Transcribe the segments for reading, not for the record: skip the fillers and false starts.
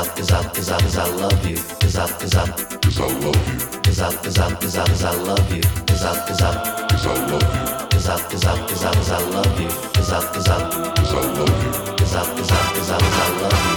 'cause I love you, 'cause I love you, 'cause I love you, 'cause I love you, 'cause I love you, 'cause I love you, 'cause I love you.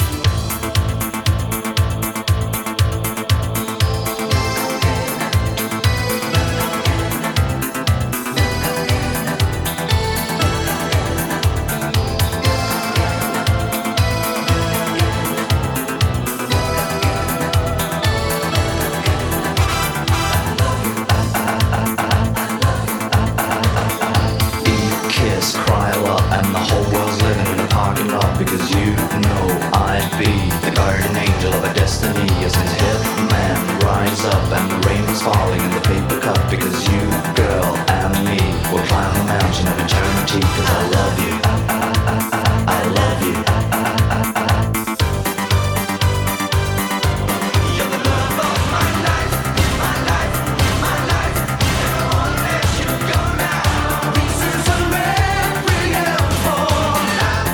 Because you know I'd be the guardian angel of a destiny. As his hitman rise up and the rain was falling in the paper cup. Because you, girl, and me will climb the mountain of eternity. 'Cause I love you, I love you. You're the love of my life, my life, my life. Never wanna let you go now. This is a requiem for love.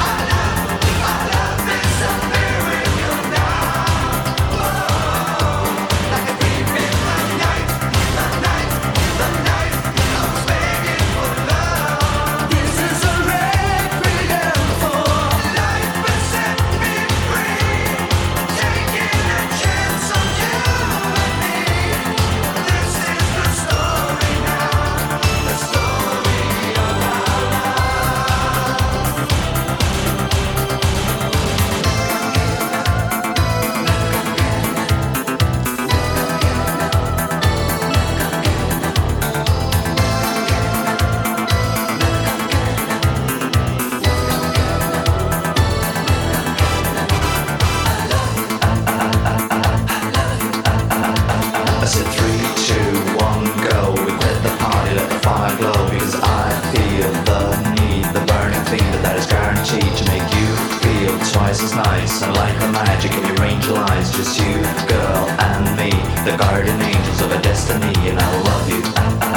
I said 3, 2, 1, go. We quit the party, let the fire glow. Because I feel the need, the burning thing that is guaranteed to make you feel twice as nice. And like the magic of your angel eyes, just you, girl, and me, the guardian angels of a destiny. And I love you.